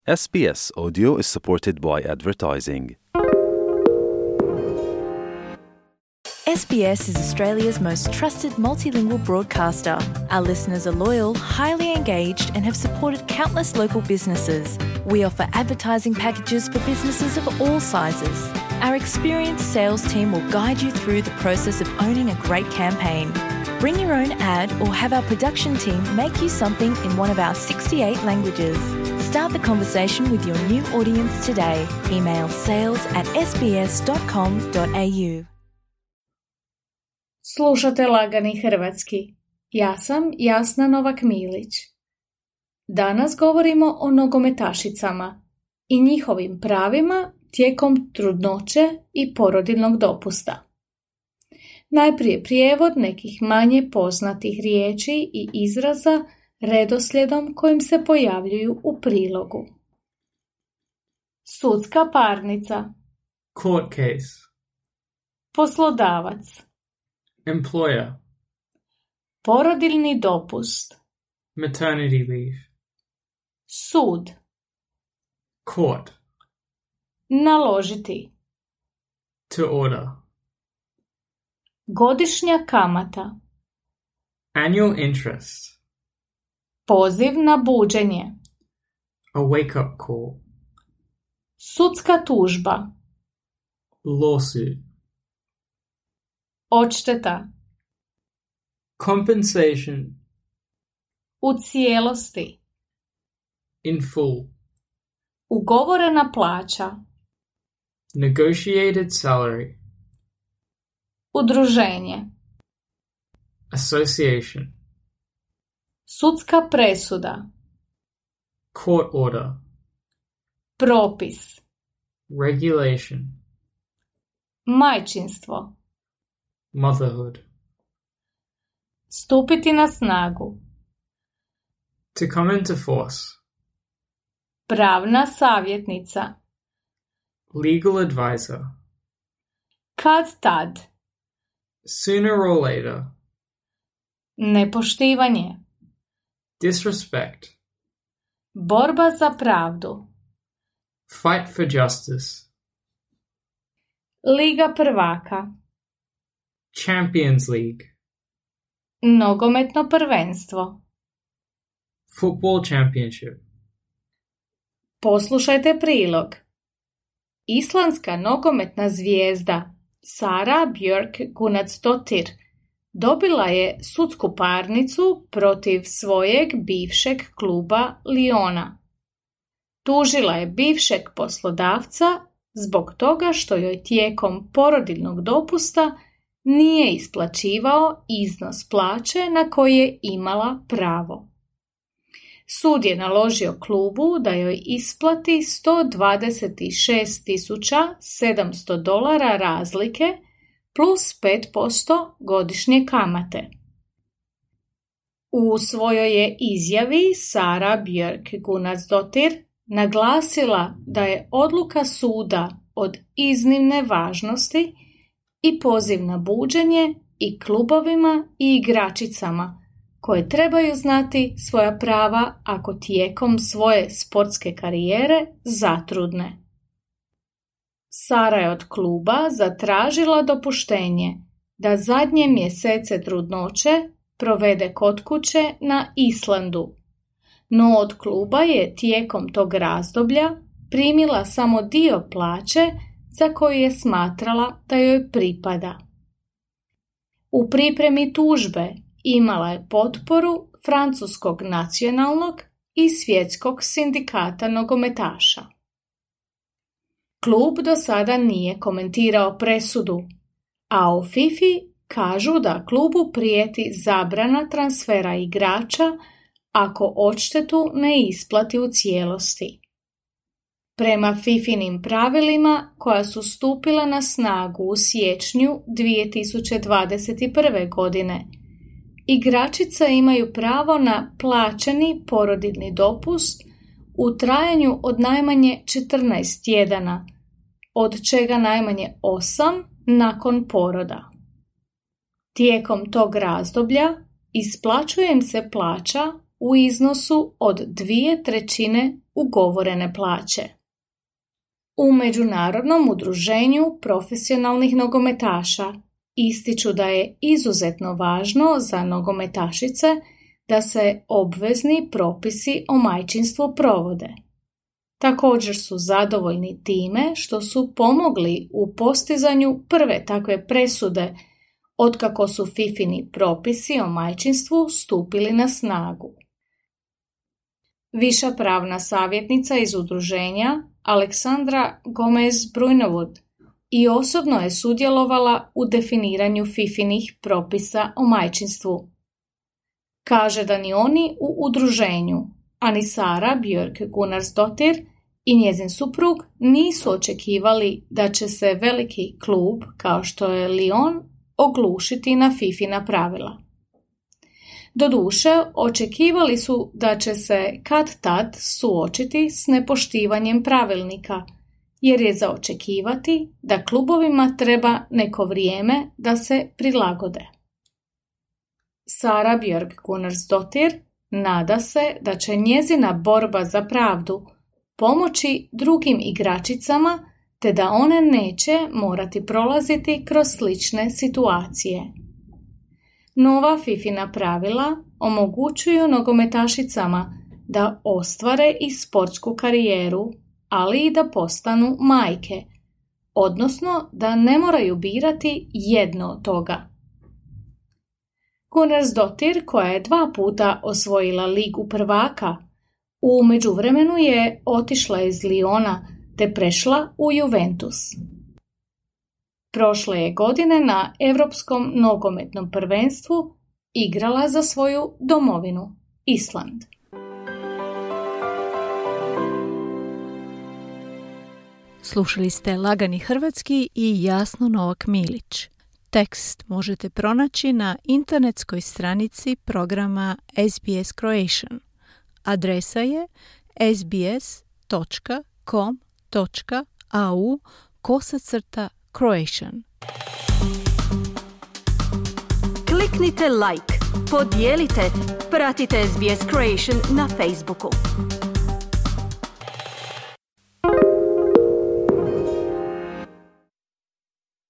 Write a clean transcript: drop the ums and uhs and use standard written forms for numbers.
SBS Audio is supported by advertising. SBS is Australia's most trusted multilingual broadcaster. Our listeners are loyal, highly engaged, and have supported countless local businesses. We offer advertising packages for businesses of all sizes. Our experienced sales team will guide you through the process of owning a great campaign. Bring your own ad or have our production team make you something in one of our 68 languages. Start the conversation with your new audience today. Email sales@sbs.com.au. Slušate Lagani hrvatski. Ja sam Jasna Novak-Milić. Danas govorimo o nogometašicama i njihovim pravima tijekom trudnoće i porodiljnog dopusta. Najprije prijevod nekih manje poznatih riječi i izraza redoslijedom kojim se pojavljuju u prilogu. Sudska parnica. Court case. Poslodavac. Employer. Porodiljni dopust. Maternity leave. Sud. Court. Naložiti. To order. Godišnja kamata. Annual interest. Poziv na buđenje. A wake-up call. Sudska tužba. Lawsuit. Odšteta. Compensation. U cijelosti. In full. Ugovorena plaća. Negotiated salary. Udruženje. Association. Sudska presuda. Court order. Propis. Regulation. Majčinstvo. Motherhood. Stupiti na snagu. To come into force. Pravna savjetnica. Legal advisor. Kad tad. Sooner or later. Nepoštivanje. Disrespect. Borba za pravdu. Fight for justice. Liga prvaka. Champions League. Nogometno prvenstvo. Football championship. Poslušajte prilog. Islandska nogometna zvijezda Sara Björk Gunnarsdóttir dobila je sudsku parnicu protiv svojeg bivšeg kluba Liona. Tužila je bivšeg poslodavca zbog toga što joj tijekom porodiljnog dopusta nije isplaćivao iznos plaće na koji je imala pravo. Sud je naložio klubu da joj isplati $126.700 razlike plus 5% godišnje kamate. U svojoj je izjavi Sara Björk Gunnarsdóttir naglasila da je odluka suda od iznimne važnosti i poziv na buđenje i klubovima i igračicama koje trebaju znati svoja prava ako tijekom svoje sportske karijere zatrudne. Sara je od kluba zatražila dopuštenje da zadnje mjesece trudnoće provede kod kuće na Islandu, no od kluba je tijekom tog razdoblja primila samo dio plaće za koju je smatrala da joj pripada. U pripremi tužbe imala je potporu Francuskog nacionalnog i Svjetskog sindikata nogometaša. Klub do sada nije komentirao presudu, a u FIFA kažu da klubu prijeti zabrana transfera igrača ako odštetu ne isplati u cijelosti. Prema FIFInim pravilima koja su stupila na snagu u siječnju 2021. godine, igračice imaju pravo na plaćeni porodiljni dopust u trajanju od najmanje 14 tjedana, od čega najmanje 8 nakon poroda. Tijekom tog razdoblja isplaćuje im se plaća u iznosu od 2/3 ugovorene plaće. U Međunarodnom udruženju profesionalnih nogometaša ističu da je izuzetno važno za nogometašice da se obvezni propisi o majčinstvu provode. Također su zadovoljni time što su pomogli u postizanju prve takve presude otkako su FIFIni propisi o majčinstvu stupili na snagu. Viša pravna savjetnica iz udruženja Aleksandra Gomez-Brujnovud i osobno je sudjelovala u definiranju FIFInih propisa o majčinstvu. Kaže da ni oni u udruženju, ani Sara Björk-Gunnarsdottir i njezin suprug nisu očekivali da će se veliki klub kao što je Lyon oglušiti na FIFIna pravila. Doduše, očekivali su da će se kad-tad suočiti s nepoštivanjem pravilnika, jer je za očekivati da klubovima treba neko vrijeme da se prilagode. Sara Björk-Gunnarsdottir nada se da će njezina borba za pravdu pomoći drugim igračicama te da one neće morati prolaziti kroz slične situacije. Nova FIFIna pravila omogućuju nogometašicama da ostvare i sportsku karijeru, ali i da postanu majke, odnosno da ne moraju birati jedno od toga. Gunnarsdottir, koja je 2 puta osvojila ligu prvaka, u međuvremenu je otišla iz Lyona te prešla u Juventus. Prošle je godine na Europskom nogometnom prvenstvu igrala za svoju domovinu, Island. Slušali ste Lagani hrvatski i Jasnu Novak Milić. Tekst možete pronaći na internetskoj stranici programa SBS Croatian. Adresa je sbs.com.au/Croatian. Kliknite like, podijelite, pratite SBS Croatian na Facebooku.